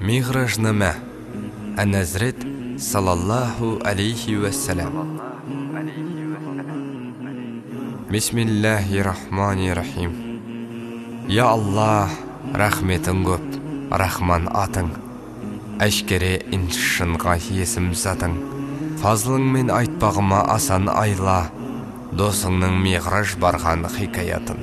Миғражнама Әнәзрет салаллаху алейхи вассалам. Бисмиллахир-рахманир-рахим. Я Аллах, рахметің көп, рахман атың. Әшкере иншынға есім затың. Фазлыңмен айтпағыма асан айла, досыңның миғраж барған хикаятын.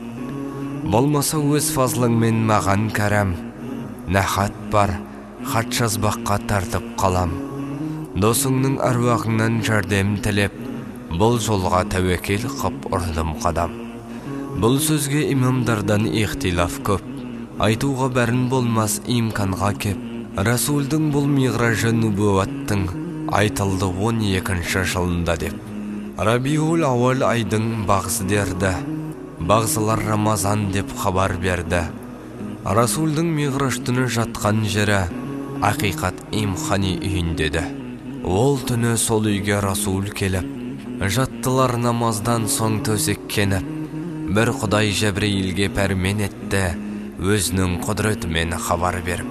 Болмаса өз фазлыңмен маған кәрәм, нәхат бар, хат жазбаққа тартып қалам. Досыңның әруағыңнан жәрдем тілеп, бұл жолға тәуекел қып ұрдым қадам. Бұл сөзге имамдардан ихтилаф көп, айтуға бәрін болмас имканға кеп. Расулдың бұл миғражы нүбуаттың айтылды 12-ші жылында деп. Рабиул ауал айдың бағзы дерді, бағзылар Рамазан деп хабар берді. Расулдың миғраж түні жатқан жері ақиқат имхани үйіндеді. Ол түні сол үйге Расул келіп, жаттылар намаздан соң төсеккеніп, бір Құдай Жәбірейілге пәрмен етті, өзінің құдіретімен хабар беріп.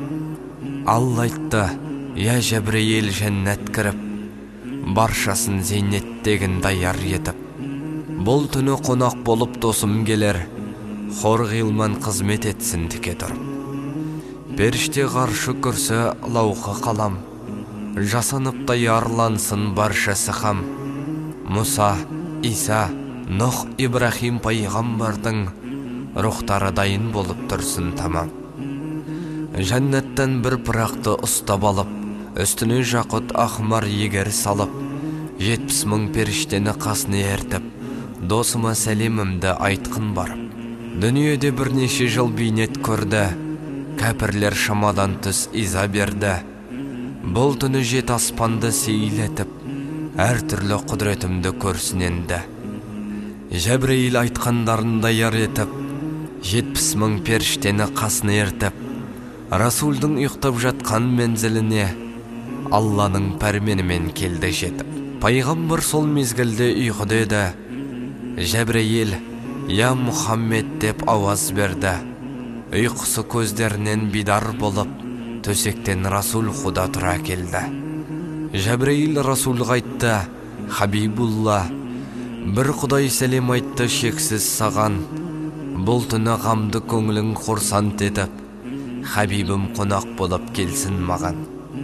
Алла айтты: «Я Жәбірейіл, жәннат кіріп, баршасын зейнеттегін даяр етіп. Бұл түні қонақ болып досым келер, хор ғилман қызмет етсін тіке тұрып. Періште ғаршы күрсі лауқы қалам, жасанып даярлансын баршасы хам. Мұса, Иса, Нұх, Ибрахим пайғамбардың рухтары дайын болып тұрсын тамам. Жәннаттан бір пырақты ұстап алып, үстіне жақұт ахмар егер салып, 70 мың періштені қасына ертіп, досыма сәлемімді айтқын барып. Дүниеде бірнеше жыл бейнет көрді, кәпірлер шамадан түс иза берді. Бұл түні жет аспанды сейілетіп, әр түрлі құдіретімді көрсіненді. Жәбірейіл айтқандарын даяр етіп, 70 мың періштені қасына ертіп, Расулдың ұйықтап жатқан мензіліне Алланың пәрменімен келді жетіп. Пайғамбар сол мезгілде ұйқыда еді. Жәбірейіл: «Я Мұхаммед» деп ауаз берді. Ұйқысы көздерінен бидар болып, төсектен Расул Худа тұра келді. Жәбірейіл Расулға айтты: «Хабибулла, бір Құдай сәлем айтты шексіз саған. Бұл түні ғамды көңілің құрсант етіп, Хабибім қонақ болып келсін маған».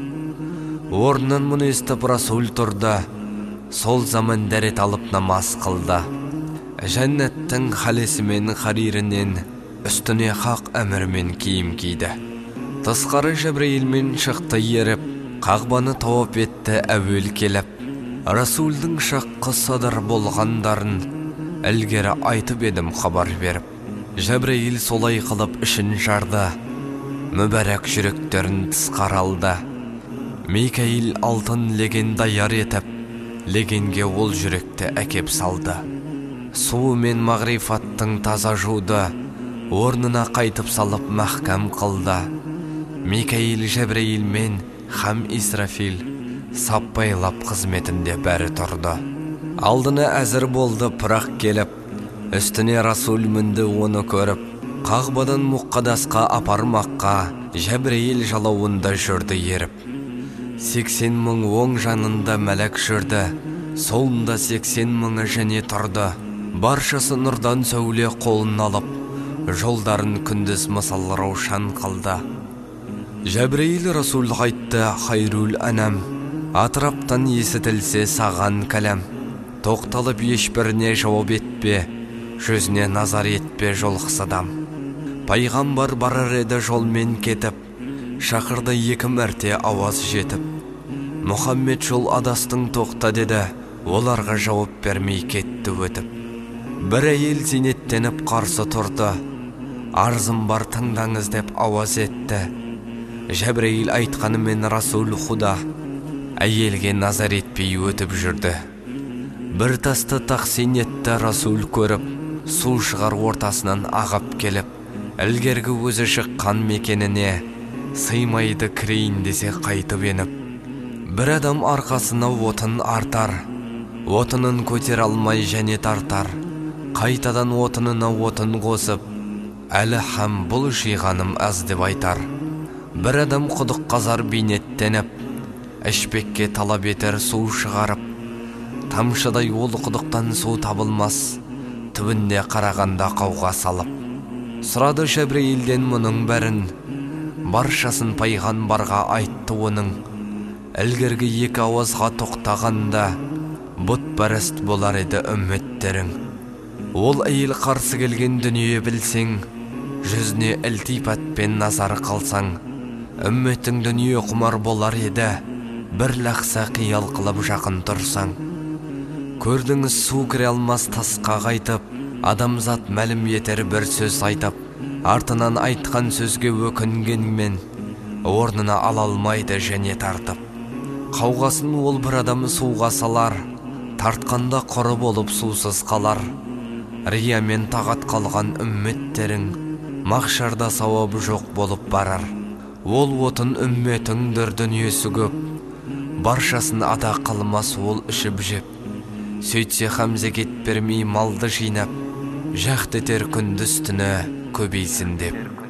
Орнынан мұны естіп Расул тұрды, сол заман дәрет алып намаз қылды. Жәннаттың халесімен харирінен үстіне хақ әмірмен киім киді. Тысқары Жәбірейілмен шықты еріп, қағбаны тауап етті әуел келіп. Расулдың шаққы садыр болғандарын ілгері айтып едім хабар беріп. Жәбірейіл солай қылып ішін жарды, мүбәрәк жүректерін тысқары алды. Микаил алтын леген даяр етіп, легенге ол жүректі әкеп салды. Суы мен мағрифаттың таза жуды, орнына қайтып салып мәхкәм қылды. Микаил Жәбірейілмен хам Исрафил саппайлап қызметінде бәрі тұрды. Алдына әзір болды пырақ келіп, үстіне Расул мінді оны көріп, қағбадан Мұққадасқа апармаққа Жәбірейіл жалауында жүрді еріп. 80 мың оң жанында мәләк жүрді, солында 80 мыңы және тұрды. Баршасы нұрдан сәуле қолын алып, жолдарын күндіз мысал раушан қылды. Жәбірейіл Расулға айтты: «Хайрул әнәм, атыраптан есітілсе саған кәләм. Тоқталып ешбіріне жауап етпе, жүзіне назар етпе жолқысадам». Пайғамбар барар еді жолмен кетіп, шақырды 2 мәрте ауаз жетіп. Мұхаммед жол адастың тоқта деді, оларға жауап бермей кетті өтіп. Бір әйел зейнеттеніп қарсы тұрды, арзым бар тыңдаңыз деп ауаз етті. Жәбірейіл айтқанымен Расул Худа әйелге назар етпей өтіп жүрді. Бір тасты тақсин етті Расул көріп, су шығар ортасынан ағып келіп, ілгергі өзі шыққан мекеніне сыймайды кірейін десе қайтып еніп. Бір адам арқасына отын артар, отынын көтер алмай және тартар. Қайтадан отынына отын қосып, әлі хам бұл жиғаным аз деп айтар. бір адам құдық қазар бейнеттеніп, ішпекке талап етер су шығарып, тамшыдай ол құдықтан су табылмас, түбінде қарағанда қауға салып. Сұрады Жәбірейілден мұның бәрін, баршасын пайғамбарға айтты оның. Ілгергі екі ауызға тоқтағанда, бұтпәріст болар еді үмметтерің. Ол әйел қарсы келген дүние білсең, жүзіне ілтипатпен назар қалсаң, үмметің дүние құмар болар еді, бір лақса қиял қылып жақын тұрсаң. Көрдіңіз су кіре алмас тасқа қайтып, адамзат мәлім етер бір сөз айтып, артынан айтқан сөзге өкінгенмен, орнына ала алмайды және тартып. Қауғасын ол бір адам суға салар, тартқанда құры болып сусыз қалар. Риямен тағат қалған үмметтерің, мақшарда сауабы жоқ болып барар. Ол отын үмметіңдір дүниесі көп, баршасын ада қылмас ол ішіп жеп. Сөйтсе Хамзе кетпірмей малды жинап, жақ етер күндіз түні көбейсін деп.